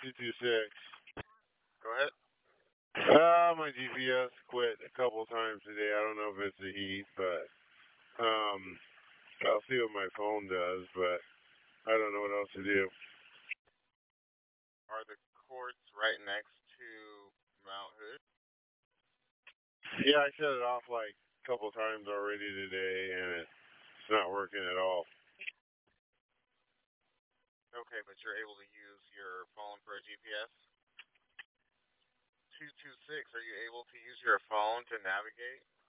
226. Go ahead. My GPS quit a couple times today. I don't know if it's the heat, but I'll see what my phone does, but I don't know what else to do. Are the courts right next to Mount Hood? Yeah, I shut it off like a couple times already today, and it's not working at all. Okay, but you're able to use your phone for a GPS? 226, are you able to use your phone to navigate?